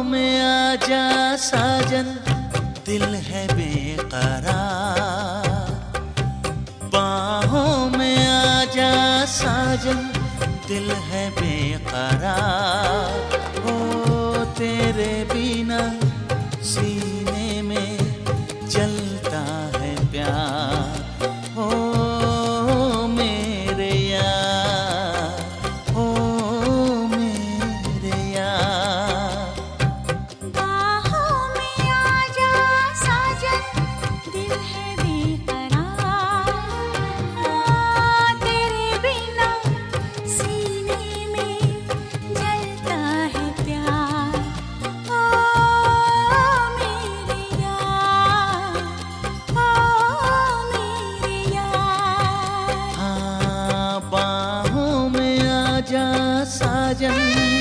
में आजा साजन, दिल है बेकरार। बाहों में आजा साजन, दिल है बेकरार। ओ तेरे बिना सीने में जलता है प्यार। ओ मेरे यार, ओ मेरे यार। बाहों में आजा साजन, दिल है बेकरार। तेरे बिना सीने में जलता है प्यार। ओ मेरे यार, ओ मेरे यार। हाँ, बाहों में आजा साजन।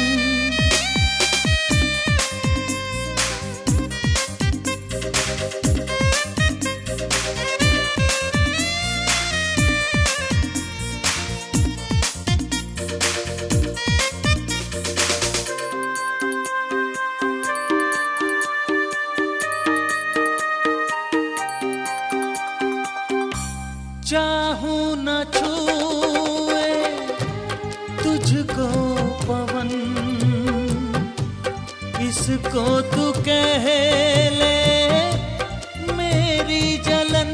चाहूं न छूए तुझको पवन, इसको तू कह ले मेरी जलन।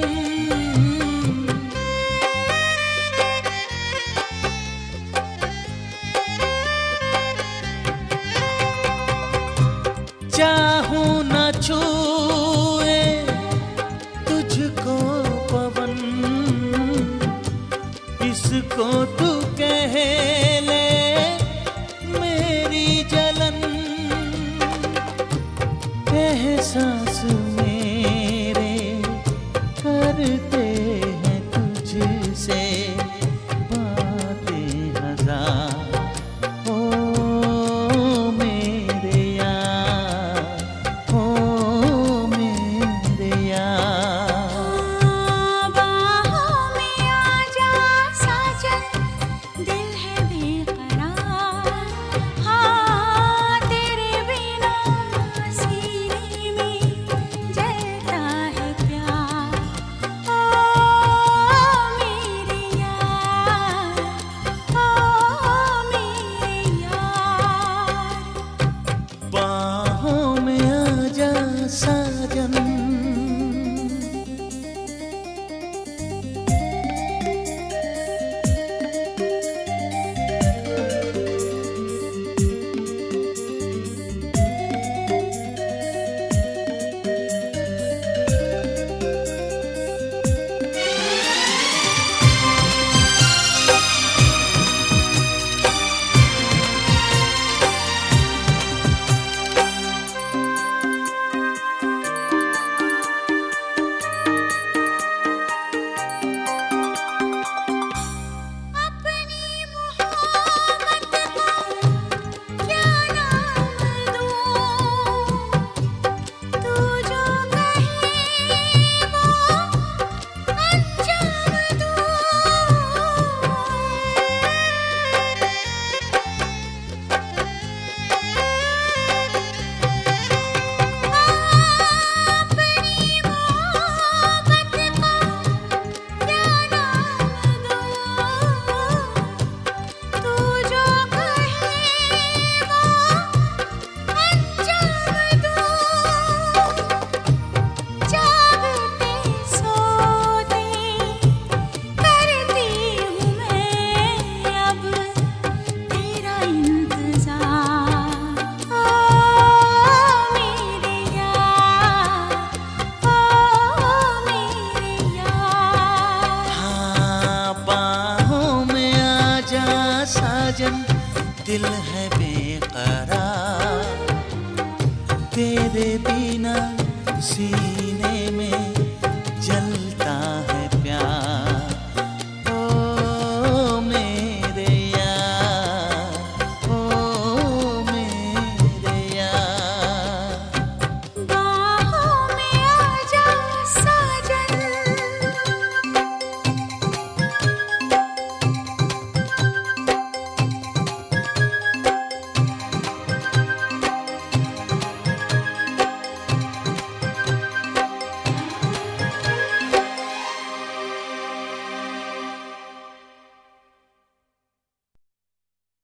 चाहूं न छूए तुझको पवन, इसको तू कह ले मेरी जलन। एहसास मेरे करते हैं तुझसे बातें हजार। ओ मेरे यार, ओ मेरे यार। बाहों में आजा साजन, दिल है बेकरार। हाँ, तेरे बिना सीने में जलता है प्यार। ओ मेरे यार, ओ मेरे यार। बाहों में आजा साजन। अपनी मोहब्बत को क्या नाम दूं? तू जो कहे वो अंजाम दूं। अपनी मोहब्बत को क्या नाम दूं? तू जो कहे वो अंजाम दूं। जागते सोते करती हूँ मैं अब तेरा इंतजार। ओ मेरे यार, ओ मेरे यार। हाँ, बाहों में आजा साजन, दिल है बेकरार। तेरे बिना सी